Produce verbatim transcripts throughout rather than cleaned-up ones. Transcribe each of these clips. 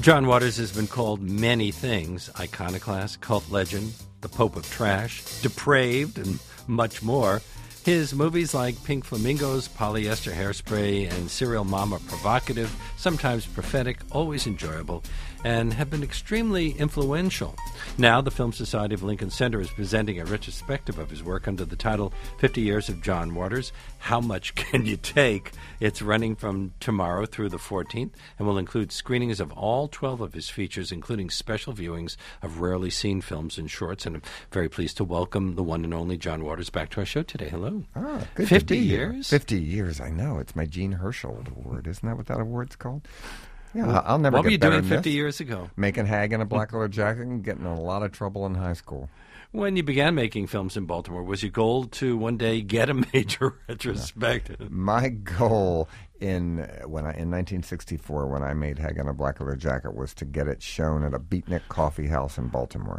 John Waters has been called many things: iconoclast, cult legend, the Pope of Trash, depraved, and much more. His movies like Pink Flamingos, Polyester Hairspray, and Serial Mom are provocative, sometimes prophetic, always enjoyable, and have been extremely influential. Now, the Film Society of Lincoln Center is presenting a retrospective of his work under the title fifty Years of John Waters. How Much Can You Take? It's running from tomorrow through the fourteenth and will include screenings of all twelve of his features, including special viewings of rarely seen films and shorts. And I'm very pleased to welcome the one and only John Waters back to our show today. Hello. Ah, good fifty to be here. years? fifty years, I know. It's my Gene Herschel Award. Isn't that what that award's called? Yeah, well, I'll never what get were you better doing than fifty this. years ago? Making Hag in a black leather jacket and getting in a lot of trouble in high school. When you began making films in Baltimore, was your goal to one day get a major retrospective? My goal in when I in nineteen sixty-four, when I made Hag in a black leather jacket, was to get it shown at a Beatnik Coffee House in Baltimore.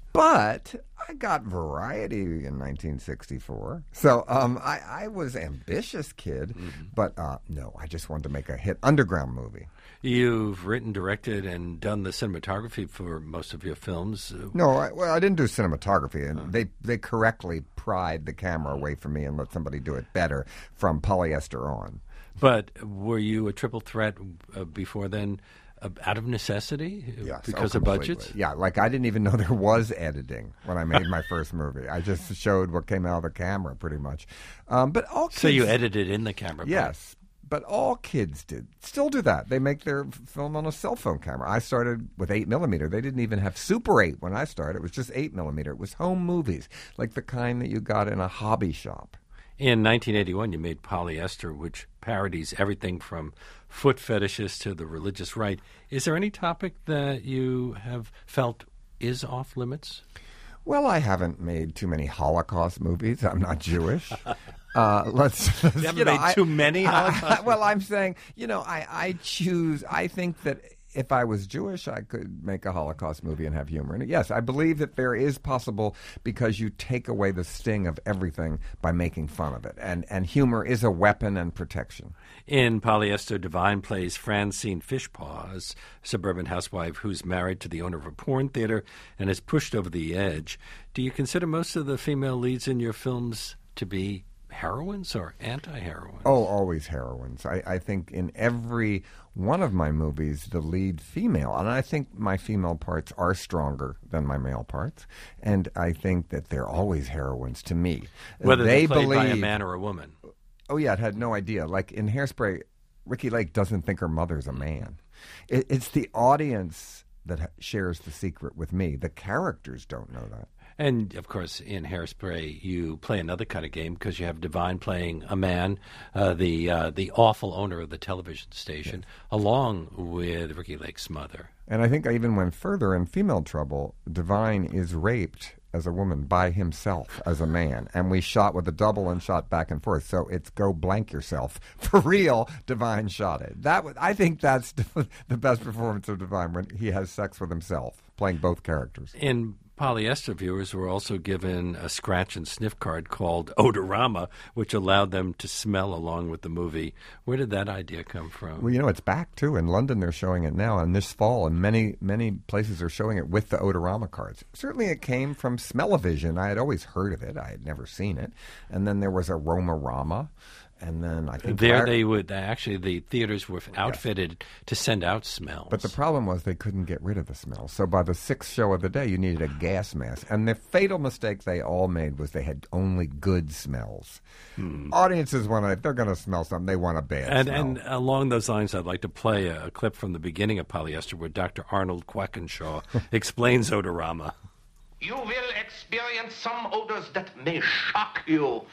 But I got Variety in nineteen sixty-four. So um, I, I was ambitious kid, mm-hmm. but uh, no, I just wanted to make a hit underground movie. You've written, directed, and done the cinematography for most of your films. No, I, well, I didn't do cinematography, and oh. they, they correctly pried the camera away from me and let somebody do it better from Polyester on. But were you a triple threat uh, before then? Uh, out of necessity? Yes, because oh, of budgets? Yeah, like I didn't even know there was editing when I made my first movie. I just showed what came out of the camera, pretty much. Um, but all kids, So you edited in the camera? Yes, but all kids did. Still do that. They make their film on a cell phone camera. I started with eight millimeter. They didn't even have Super eight when I started. It was just eight millimeter. It was home movies, like the kind that you got in a hobby shop. In nineteen eighty-one, you made Polyester, which parodies everything from foot fetishes to the religious right. Is there any topic that you have felt is off limits? Well, I haven't made too many Holocaust movies. I'm not Jewish. Uh, let's, let's you haven't you know, made I, too many Holocaust I, Well, I'm saying, you know, I, I choose, I think that if I was Jewish, I could make a Holocaust movie and have humor in it. Yes, I believe that there is possible because you take away the sting of everything by making fun of it. And, and humor is a weapon and protection. In Polyester, Divine plays Francine Fishpaw, a suburban housewife who's married to the owner of a porn theater and is pushed over the edge. Do you consider most of the female leads in your films to be heroines or anti-heroines? Oh, always heroines. I, I think in every one of my movies, the lead female, and I think my female parts are stronger than my male parts, and I think that they're always heroines to me. Whether they they're played believe, by a man or a woman. Oh, yeah, I had no idea. Like in Hairspray, Ricky Lake doesn't think her mother's a man. It, it's the audience that ha- shares the secret with me. The characters don't know that. And, of course, in Hairspray, you play another kind of game because you have Divine playing a man, uh, the uh, the awful owner of the television station, yes. along with Ricky Lake's mother. And I think I even went further in Female Trouble. Divine is raped as a woman by himself as a man. And we shot with a double and shot back and forth. So it's go blank yourself. For real, Divine shot it. That was, I think that's the best performance of Divine, when he has sex with himself, playing both characters. In Polyester, viewers were also given a scratch and sniff card called Odorama, which allowed them to smell along with the movie. Where did that idea come from? Well, you know, it's back, too. In London, they're showing it now, and this fall, and many, many places are showing it with the Odorama cards. Certainly it came from Smell-O-Vision. I had always heard of it. I had never seen it. And then there was Aromarama. And then I think there they would actually the theaters were outfitted yes. to send out smells. But the problem was they couldn't get rid of the smell. So by the sixth show of the day, you needed a gas mask. And the fatal mistake they all made was they had only good smells. Hmm. Audiences want to, if they're going to smell something, they want a bad and, smell. And along those lines, I'd like to play a, a clip from the beginning of Polyester where Doctor Arnold Quackenshaw explains Odorama. You will experience some odors that may shock you.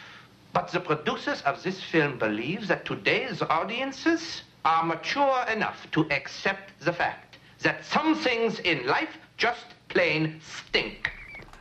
But the producers of this film believe that today's audiences are mature enough to accept the fact that some things in life just plain stink.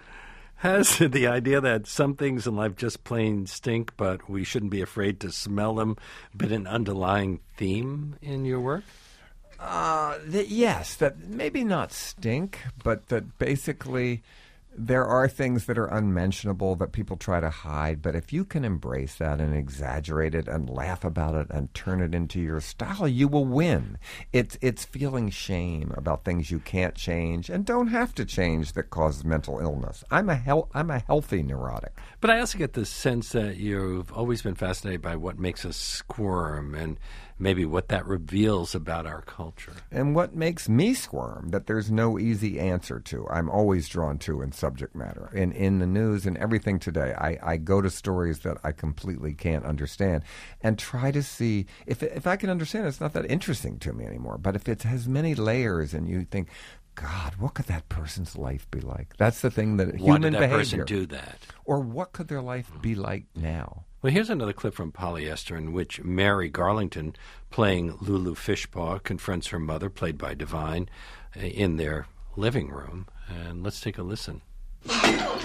Has the idea that some things in life just plain stink, but we shouldn't be afraid to smell them, been an underlying theme in your work? Uh, that, yes, that maybe not stink, but that basically there are things that are unmentionable that people try to hide, but if you can embrace that and exaggerate it and laugh about it and turn it into your style, you will win. It's it's feeling shame about things you can't change and don't have to change that causes mental illness. I'm a hel- I'm a healthy neurotic. But I also get the sense that you've always been fascinated by what makes us squirm and maybe what that reveals about our culture. And what makes me squirm, that there's no easy answer to. I'm always drawn to in subject matter. In in the news and everything today, I, I go to stories that I completely can't understand and try to see, if if I can understand it, it's not that interesting to me anymore. But if it has many layers and you think, God, what could that person's life be like? That's the thing that Why human did that behavior. person do that? Or what could their life be like now? Well, here's another clip from Polyester in which Mary Garlington, playing Lulu Fishpaw, confronts her mother, played by Divine, uh, in their living room. And let's take a listen. Oh,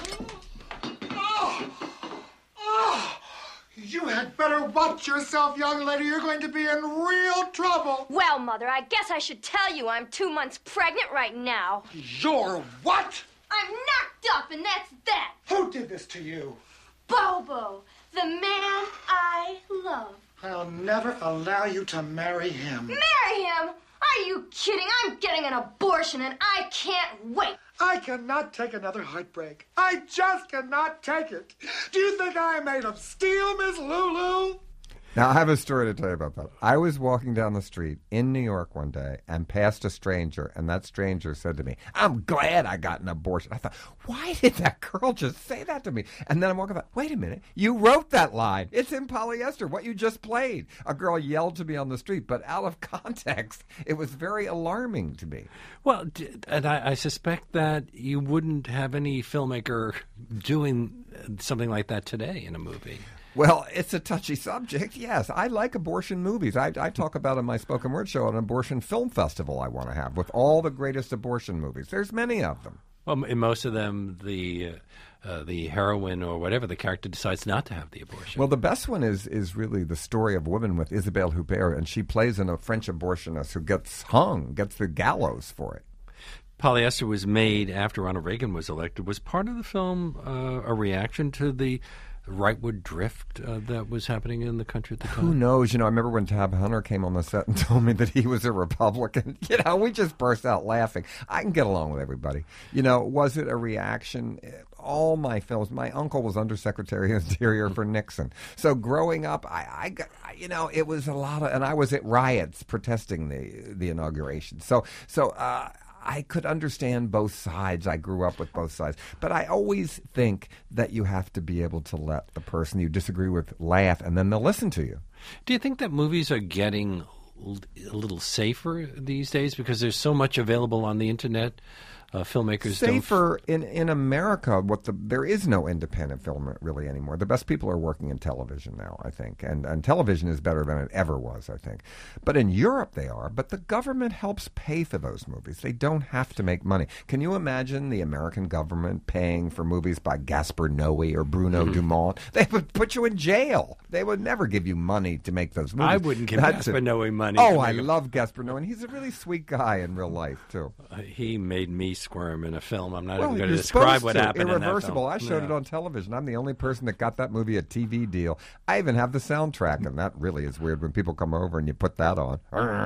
oh, you had better watch yourself, young lady. You're going to be in real trouble. Well, Mother, I guess I should tell you I'm two months pregnant right now. You're what? I'm knocked up, and that's that. Who did this to you? Bobo, the man I love. I'll never allow you to marry him. Marry him? Are you kidding? I'm getting an abortion, and I can't wait. I cannot take another heartbreak. I just cannot take it. Do you think I'm made of steel, Miss Lulu? Now, I have a story to tell you about that. I was walking down the street in New York one day and passed a stranger, and that stranger said to me, I'm glad I got an abortion. I thought, why did that girl just say that to me? And then I'm walking about, wait a minute, you wrote that line. It's in Polyester, what you just played. A girl yelled to me on the street, but out of context, it was very alarming to me. Well, and I, I suspect that you wouldn't have any filmmaker doing something like that today in a movie. Well, it's a touchy subject, yes. I like abortion movies. I, I talk about in my spoken word show an abortion film festival I want to have with all the greatest abortion movies. There's many of them. Well, in most of them, the uh, uh, the heroine or whatever, the character decides not to have the abortion. Well, the best one is is really The Story of Women with Isabelle Huppert, and she plays in a French abortionist who gets hung, gets the gallows for it. Polyester was made after Ronald Reagan was elected. Was part of the film uh, a reaction to the rightward drift uh, that was happening in the country at the time? Who knows? You know, I remember when Tab Hunter came on the set and told me that he was a Republican. You know, we just burst out laughing. I can get along with everybody. You know, was it a reaction? All my films, my uncle was Undersecretary of Interior for Nixon. So growing up, I, I got, you know, it was a lot of, and I was at riots protesting the the inauguration. So, so, uh, I could understand both sides. I grew up with both sides. But I always think that you have to be able to let the person you disagree with laugh, and then they'll listen to you. Do you think that movies are getting a little safer these days because there's so much available on the internet? Uh, filmmakers safer don't... in in America. What the there is no independent film really anymore. The best people are working in television now, I think, and and television is better than it ever was, I think. But in Europe they are. But the government helps pay for those movies. They don't have to make money. Can you imagine the American government paying for movies by Gaspar Noé or Bruno mm-hmm. Dumont? They would put you in jail. They would never give you money to make those movies. I wouldn't give That's Gaspar it. Noé money. Oh, I love Gaspar Noé, and he's a really sweet guy in real life too. Uh, he made me squirm in a film. I'm not well, even going to you're describe what to. happened Irreversible. in that film. I showed yeah. it on television. I'm the only person that got that movie a T V deal. I even have the soundtrack, and that really is weird when people come over and you put that on.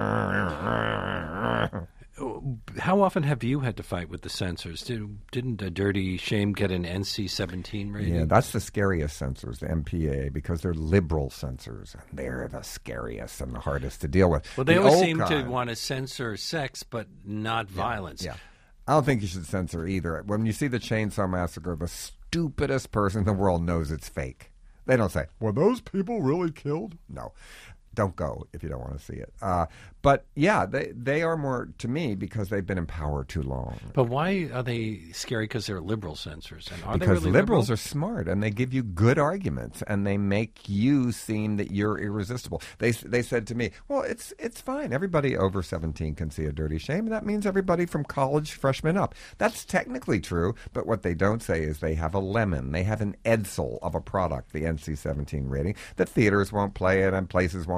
How often have you had to fight with the censors? Did, didn't a Dirty Shame get an N C seventeen rating? Yeah, that's the scariest censors, the M P A, because they're liberal censors, and they're the scariest and the hardest to deal with. Well, they the always seem kind, to want to censor sex, but not violence. Yeah. I don't think you should censor either. When you see the Chainsaw Massacre, the stupidest person in the world knows it's fake. They don't say, were those people really killed? No. Don't go if you don't want to see it. Uh, but, yeah, they they are more, to me, because they've been in power too long. But why are they scary? Because they're liberal censors. And are because they really liberals liberal? are smart, and they give you good arguments, and they make you seem that you're irresistible. They they said to me, well, it's it's fine. Everybody over seventeen can see a Dirty Shame. That means everybody from college freshmen up. That's technically true, but what they don't say is they have a lemon. They have an Edsel of a product, the N C seventeen rating, that theaters won't play it and places won't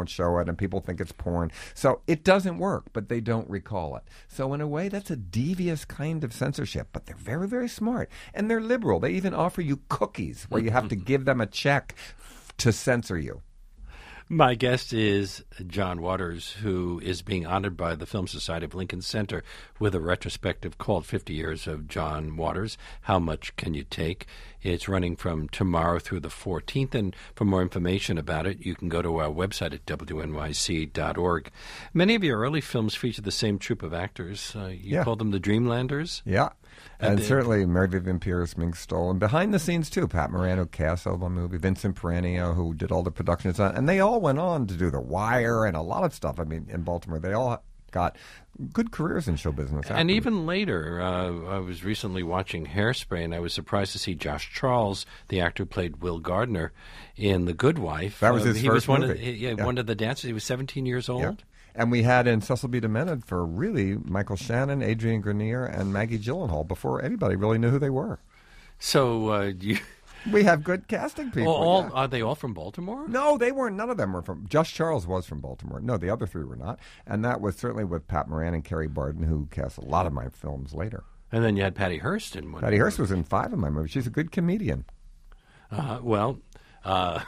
show it, and people think it's porn. So it doesn't work, but they don't recall it. So in a way, that's a devious kind of censorship, but they're very, very smart. And they're liberal. They even offer you cookies where you have to give them a check to censor you. My guest is John Waters, who is being honored by the Film Society of Lincoln Center with a retrospective called fifty years of John Waters, How Much Can You Take? It's running from tomorrow through the fourteenth, and for more information about it, you can go to our website at W N Y C dot org. Many of your early films feature the same troupe of actors. Uh, you yeah. call them the Dreamlanders? Yeah. And, and certainly Mary Vivian Pierce, Mink Stoll, and behind the scenes too, Pat Morano cast all the movie, Vincent Peranio, who did all the production design, and they all went on to do The Wire and a lot of stuff. I mean, in Baltimore, they all got good careers in show business. And afterwards. even later, uh, I was recently watching Hairspray, and I was surprised to see Josh Charles, the actor who played Will Gardner in The Good Wife. That was uh, his he first was one movie. Of, the, yeah, yeah. one of the dancers. He was seventeen years old. Yeah. And we had in Cecil B. Demented for really Michael Shannon, Adrian Grenier, and Maggie Gyllenhaal before anybody really knew who they were. So uh, you... We have good casting people. All, yeah. Are they all from Baltimore? No, they weren't. None of them were from. Josh Charles was from Baltimore. No, the other three were not. And that was certainly with Pat Moran and Kerry Barden, who cast a lot of my films later. And then you had Patty Hearst in one. Patty Hearst was in five of my movies. She's a good comedian. Uh, well, uh,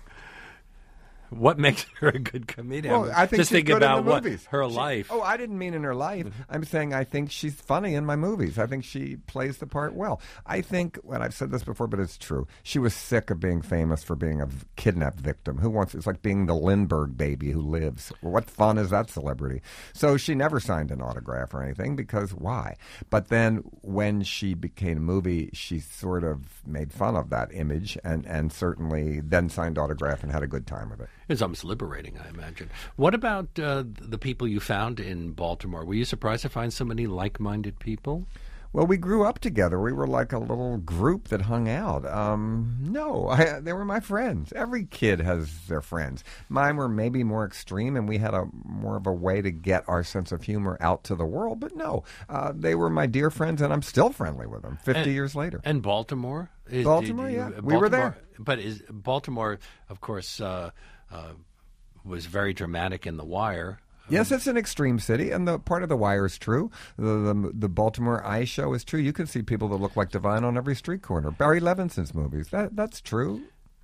what makes her a good comedian? Well, I think Just she's think good about in the what movies. her She- life. Oh, I didn't mean in her life. I'm saying I think she's funny in my movies. I think she plays the part well. I think, and I've said this before, but it's true, she was sick of being famous for being a v- kidnapped victim. Who wants, it's like being the Lindbergh baby who lives. Well, what fun is that celebrity? So she never signed an autograph or anything, because why? But then when she became a movie, she sort of made fun of that image and, and certainly then signed autograph and had a good time with it. It's almost liberating, I imagine. What about uh, the people you found in Baltimore? Were you surprised to find so many like-minded people? Well, we grew up together. We were like a little group that hung out. Um, no, I, they were my friends. Every kid has their friends. Mine were maybe more extreme, and we had a more of a way to get our sense of humor out to the world. But no, uh, they were my dear friends, and I'm still friendly with them fifty and, years later. And Baltimore? Is, Baltimore, did, yeah. uh, We were Baltimore- there. But is Baltimore, of course, uh, uh, was very dramatic in The Wire. Yes, it's an extreme city, and the part of The Wire is true. The, the the Baltimore Eye Show is true. You can see people that look like Divine on every street corner. Barry Levinson's movies, that that's true.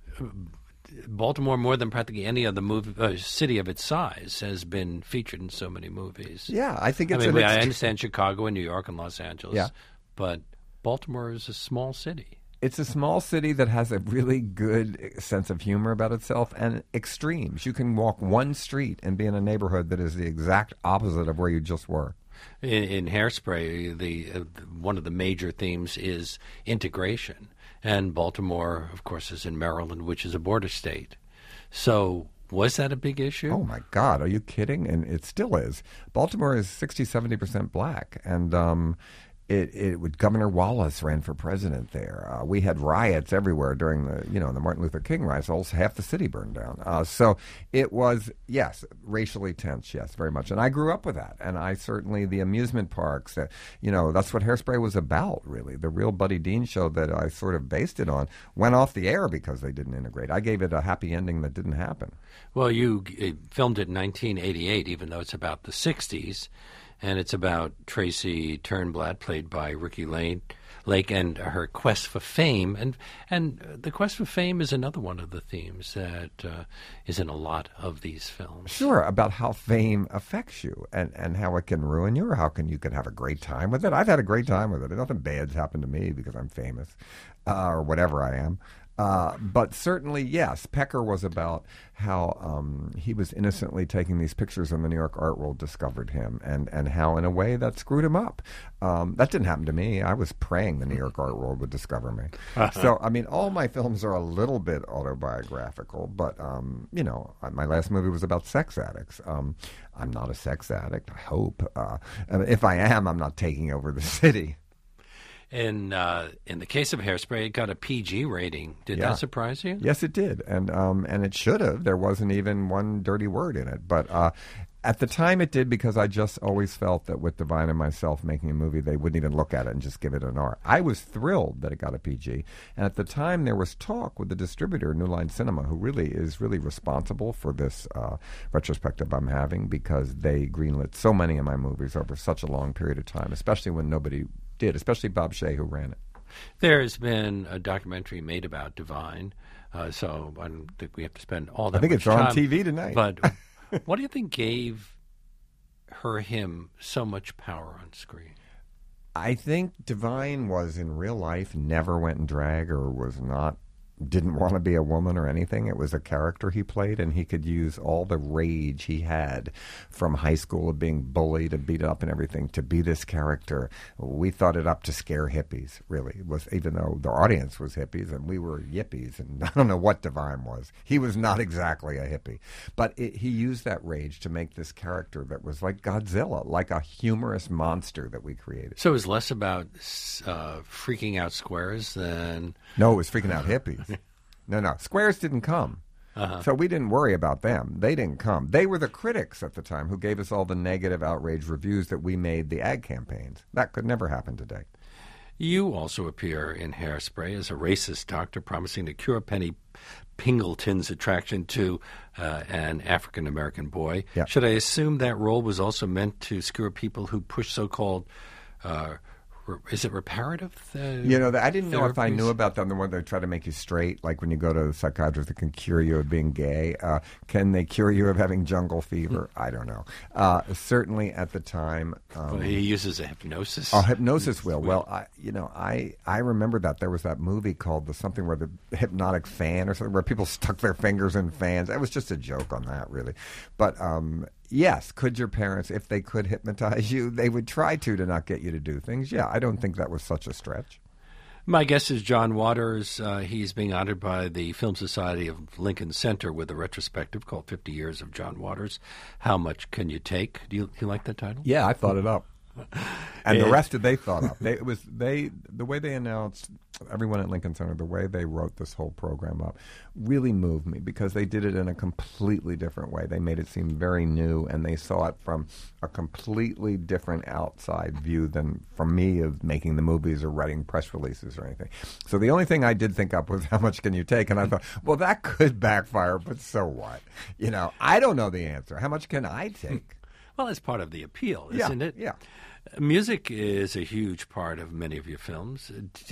Baltimore, more than practically any other movie, uh, city of its size, has been featured in so many movies. Yeah, I think it's I mean, an I ext- understand Chicago and New York and Los Angeles, Yeah. but Baltimore is a small city. It's a small city that has a really good sense of humor about itself and extremes. You can walk one street and be in a neighborhood that is the exact opposite of where you just were. In, in Hairspray, the uh, one of the major themes is integration, and Baltimore, of course, is in Maryland, which is a border state. So, was that a big issue? Oh, my God. Are you kidding? And it still is. Baltimore is sixty, seventy percent black. And um, it, it would, Governor Wallace ran for president there. Uh, we had riots everywhere during the, you know, the Martin Luther King riots. Almost half the city burned down. Uh, so it was, yes, racially tense, yes, very much. And I grew up with that. And I certainly, the amusement parks, uh, you know, that's what Hairspray was about, really. The real Buddy Dean show that I sort of based it on went off the air because they didn't integrate. I gave it a happy ending that didn't happen. Well, you uh, filmed it in nineteen eighty-eight, even though it's about the sixties, and it's about Tracy Turnblad, played by Ricky Lane, Lake, and her quest for fame. And and the quest for fame is another one of the themes that uh, is in a lot of these films. Sure, about how fame affects you and, and how it can ruin you or how can you can have a great time with it. I've had a great time with it. Nothing bad's happened to me because I'm famous uh, or whatever I am. Uh, but certainly, yes, Pecker was about how um, he was innocently taking these pictures and the New York Art World discovered him and, and how, in a way, that screwed him up. Um, that didn't happen to me. I was praying the New York Art World would discover me. So, I mean, all my films are a little bit autobiographical, but, um, you know, my last movie was about sex addicts. Um, I'm not a sex addict, I hope. Uh, if I am, I'm not taking over the city. In uh, in the case of Hairspray, it got a P G rating. Did Yeah. that surprise you? Yes, it did, and um, and it should have. There wasn't even one dirty word in it. But uh, At the time it did, because I just always felt that with Divine and myself making a movie, they wouldn't even look at it and just give it an R. I was thrilled that it got a P G. And at the time there was talk with the distributor, New Line Cinema, who really is really responsible for this uh, retrospective I'm having, because they greenlit so many of my movies over such a long period of time, especially when nobody did, especially Bob Shea, who ran it. There's been a documentary made about Divine, uh, so I don't think we have to spend all that I think much it's on time. T V tonight. But what do you think gave her, him, so much power on screen? I think Divine was, in real life, never went in drag or was not, didn't want to be a woman or anything. It was a character he played, and he could use all the rage he had from high school of being bullied and beat up and everything to be this character. We thought it up to scare hippies, really. It was, even though the audience was hippies and we were yippies, and I don't know what Divine was. He was not exactly a hippie. But it, he used that rage to make this character that was like Godzilla, like a humorous monster that we created. So it was less about uh, freaking out squares than... No, it was freaking out hippies. No, no. Squares didn't come. Uh-huh. So we didn't worry about them. They didn't come. They were the critics at the time who gave us all the negative, outraged reviews that we made the ad campaigns. That could never happen today. You also appear in Hairspray as a racist doctor promising to cure Penny Pingleton's attraction to uh, an African-American boy. Yeah. Should I assume that role was also meant to skewer people who push so-called... Uh, Is it reparative? Uh, You know, I didn't know if I therapies? knew about them, the one that try to make you straight, like when you go to a psychiatrist that can cure you of being gay. Uh, can they cure you of having jungle fever? I don't know. Uh, certainly at the time... Um, Well, he uses a hypnosis. Oh, hypnosis will. Well, I, you know, I, I remember that there was that movie called the something where the hypnotic fan or something where people stuck their fingers in fans. It was just a joke on that, really. But um, yes, could your parents, if they could hypnotize you, they would try to to not get you to do things. Yeah, I don't think that was such a stretch. My guest is John Waters. Uh, he's being honored by the Film Society of Lincoln Center with a retrospective called fifty years of John Waters. How Much Can You Take? Do you, do you like that title? Yeah, I thought it up. And the It- rest of they thought up. They, it was they the way they announced, everyone at Lincoln Center, the way they wrote this whole program up really moved me, because they did it in a completely different way. They made it seem very new, and they saw it from a completely different outside view than from me of making the movies or writing press releases or anything. So the only thing I did think up was how much can you take? And I thought, well, that could backfire, but so what? You know, I don't know the answer. How much can I take? Well, it's part of the appeal, Yeah, isn't it? yeah. Music is a huge part of many of your films.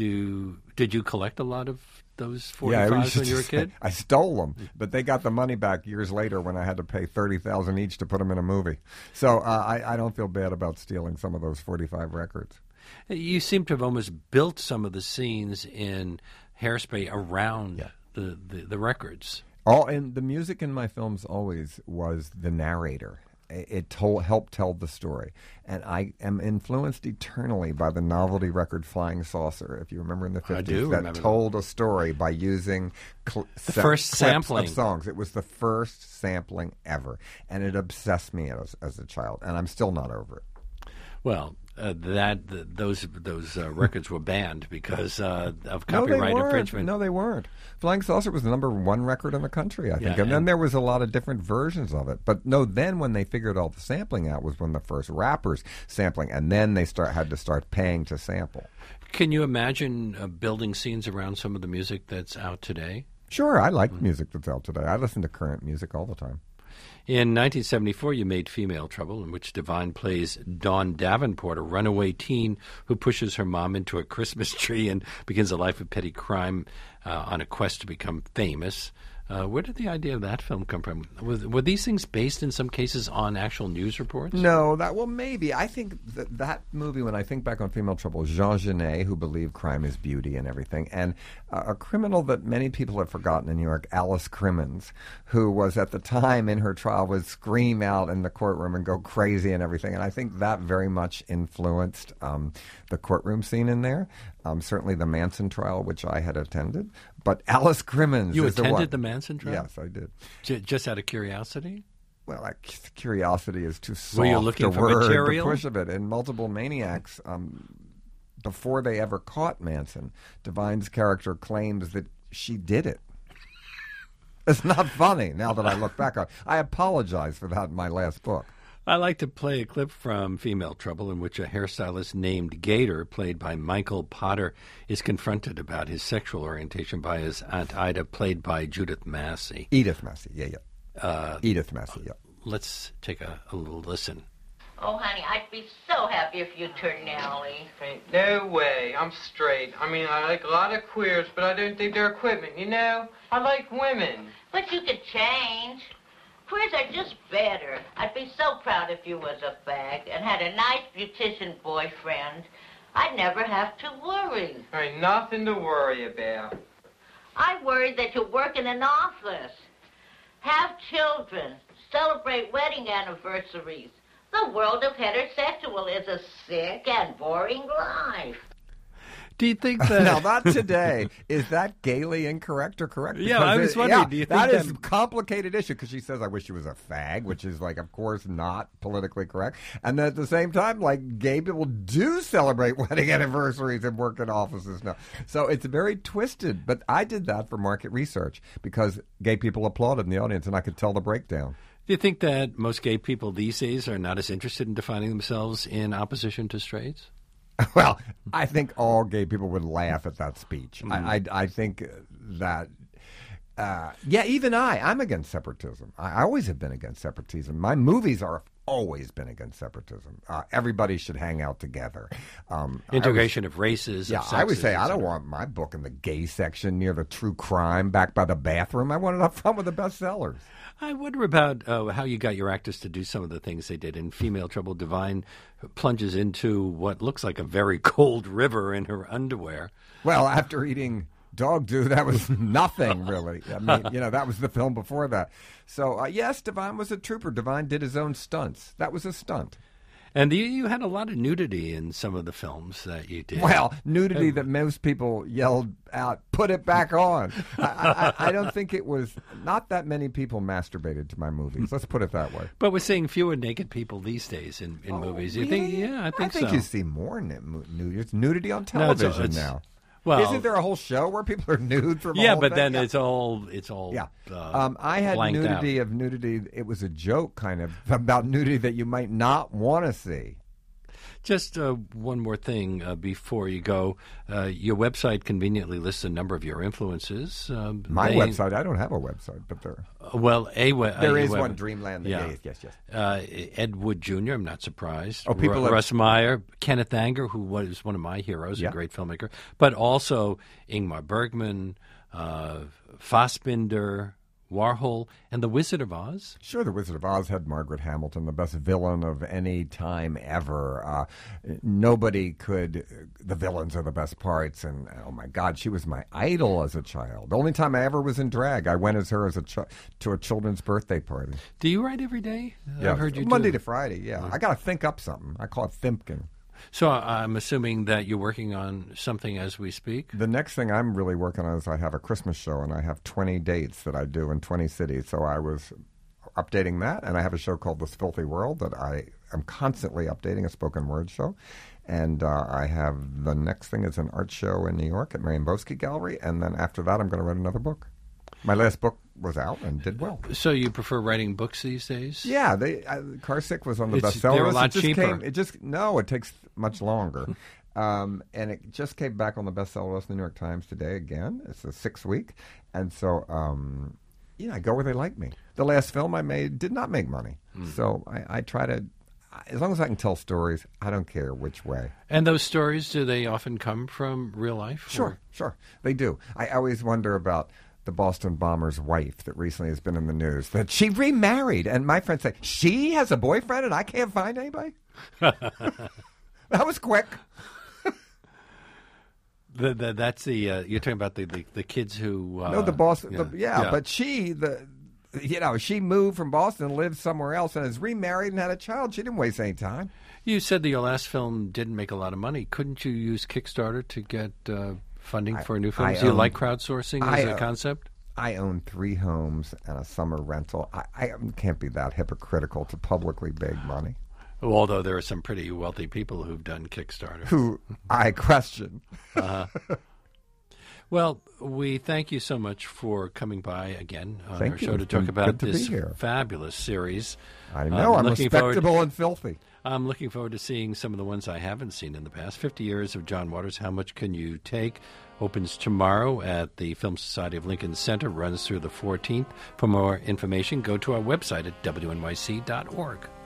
Do Did you collect a lot of those Yeah, I forty-fives when used you were a to- kid? I stole them, but they got the money back years later when I had to pay thirty thousand each to put them in a movie. So uh, I, I don't feel bad about stealing some of those forty-five records. You seem to have almost built some of the scenes in Hairspray around Yeah. the, the, the records. All and the music in my films always was the narrator. It it told, helped tell the story, and I am influenced eternally by the novelty record "Flying Saucer." If you remember in the I fifties, do that remember that. told a story by using cl- The sa- first clips sampling. of songs. It was the first sampling ever, and it obsessed me as as a child, and I'm still not over it. Well, uh, that the, those those uh, records were banned because uh, of No, they copyright weren't. infringement. No, they weren't. Flying Saucer was the number one record in the country, I think. Yeah, and then and- there was a lot of different versions of it. But no, then when they figured all the sampling out was when the first rappers sampling, and then they start had to start paying to sample. Can you imagine uh, building scenes around some of the music that's out today? Sure, I like music that's out today. I listen to current music all the time. In nineteen seventy-four, you made Female Trouble, in which Divine plays Dawn Davenport, a runaway teen who pushes her mom into a Christmas tree and begins a life of petty crime uh, on a quest to become famous. Uh, where did the idea of that film come from? Was, were these things based in some cases on actual news reports? No, that well, maybe. I think that that movie, when I think back on Female Trouble, Jean Genet, who believed crime is beauty and everything, and uh, a criminal that many people have forgotten in New York, Alice Crimmins, who was at the time in her trial would scream out in the courtroom and go crazy and everything. And I think that very much influenced um, the courtroom scene in there. Um, certainly the Manson trial, which I had attended. But Alice Crimmins You is the attended one. the Manson trial? Yes, I did. J- just out of curiosity? Well, like, curiosity is too soft Were you looking a for word material? to push of it. In Multiple Maniacs, um, before they ever caught Manson, Divine's character claims that she did it. It's not funny now that I look back on it. I apologize for that in my last book. I like to play a clip from Female Trouble in which a hairstylist named Gator, played by Michael Potter, is confronted about his sexual orientation by his Aunt Ida, played by Judith Massey. Edith Massey, yeah, yeah. Uh, Edith Massey, yeah. Let's take a, a little listen. Oh, honey, I'd be so happy if you turned Nally. Hey, no way. I'm straight. I mean, I like a lot of queers, but I don't think they're equipment, you know? I like women. But you could change. Queers are just better. I'd be so proud if you was a fag and had a nice beautician boyfriend. I'd never have to worry. There ain't nothing to worry about. I worry that you work in an office, have children, celebrate wedding anniversaries. The world of heterosexual is a sick and boring life. Do you think that... Now, not today. Is that gaily incorrect or correct? Yeah, Because I was it- wondering, yeah, do you think that is that- a complicated issue because she says, I wish she was a fag, which is, like, of course, not politically correct. And then at the same time, like, gay people do celebrate wedding anniversaries and work in offices now. So it's very twisted. But I did that for market research because gay people applauded in the audience, and I could tell the breakdown. Do you think that most gay people these days are not as interested in defining themselves in opposition to straights? Well, I think all gay people would laugh at that speech. Mm. I, I, I think that, uh, yeah, even I, I'm against separatism. I, I always have been against separatism. My movies are always been against separatism. Uh, everybody should hang out together. Um, Integration I always, of races. Yeah, of I would sexes, say et I don't cetera. want my book in the gay section near the true crime back by the bathroom. I want it up front with the bestsellers. I wonder about uh, how you got your actors to do some of the things they did. In Female Trouble, Divine plunges into what looks like a very cold river in her underwear. Well, after eating dog do, that was nothing, really. I mean, you know, that was the film before that. So, uh, yes, Divine was a trooper. Divine did his own stunts. That was a stunt. And you, you had a lot of nudity in some of the films that you did. Well, nudity that most people yelled out, put it back on. I, I, I don't think it was, not that many people masturbated to my movies. Let's put it that way. But we're seeing fewer naked people these days in, in Oh, movies. You really? think? Yeah, I think I think so. you see more nu- nudity. It's nudity on No, it's- television it's- now. Well, Isn't there a whole show where people are nude from a yeah, whole but thing? then it's all it's all. Yeah. Uh, um, I had blanked nudity out. of nudity. It was a joke, kind of, about nudity that you might not want to see. Just uh, one more thing uh, before you go. Uh, your website conveniently lists a number of your influences. Um, My they- website, I don't have a website, but there, uh, Well, a we- there a is web- one, Dreamland. Yeah. Yes, yes, yes. Uh, Ed Wood Junior, I'm not surprised. Oh, people Ru- have- Russ Meyer, Kenneth Anger, who was one of my heroes, Yeah. a great filmmaker, but also Ingmar Bergman, uh, Fassbinder, Warhol, and The Wizard of Oz. Sure, The Wizard of Oz had Margaret Hamilton, the best villain of any time ever. Uh, nobody could. The villains are the best parts, and oh my God, she was my idol as a child. The only time I ever was in drag, I went as her as a ch- to a children's birthday party. Do you write every day? Yeah, I've heard you Monday do. to Friday. Yeah, I got to think up something. I call it Thimpkin. So I'm assuming that you're working on something as we speak. The next thing I'm really working on is I have a Christmas show, and I have twenty dates that I do in twenty cities. So I was updating that, and I have a show called This Filthy World that I am constantly updating, a spoken word show. And uh, I have the next thing is an art show in New York at Marian Bosky Gallery, and then after that I'm going to write another book. My last book was out and did well. So you prefer writing books these days? Yeah, they uh, Carsick was on the It's- bestseller they're a list. lot it just cheaper. Came, it just no, it takes much longer, um, and it just came back on the bestseller list in the New York Times today again. It's the sixth week, and so um, yeah, I go where they like me. The last film I made did not make money, so I, I try to. As long as I can tell stories, I don't care which way. And those stories, do they often come from real life? Sure, or- sure, they do. I always wonder about the Boston bomber's wife that recently has been in the news, that she remarried. And my friends say, she has a boyfriend and I can't find anybody? That was quick. The, the, that's the uh, you're talking about the, the, the kids who uh, no, the Boston, yeah, the, yeah, but she, the you know, she moved from Boston, lived somewhere else, and is remarried and had a child. She didn't waste any time. You said that your last film didn't make a lot of money. Couldn't you use Kickstarter to get uh, funding I- for a new film? I Do you own- like crowdsourcing I as a own- concept? I own three homes and a summer rental. I, I can't be that hypocritical to publicly beg money. Although there are some pretty wealthy people who've done Kickstarter. Who I question. Well, we thank you so much for coming by again on Thank our you. show to It's talk been about good to be this here. fabulous series. I know. Um, I'm looking forward- respectable and filthy. I'm looking forward to seeing some of the ones I haven't seen in the past. fifty years of John Waters, How Much Can You Take? Opens tomorrow at the Film Society of Lincoln Center, runs through the fourteenth. For more information, go to our website at W N Y C dot org.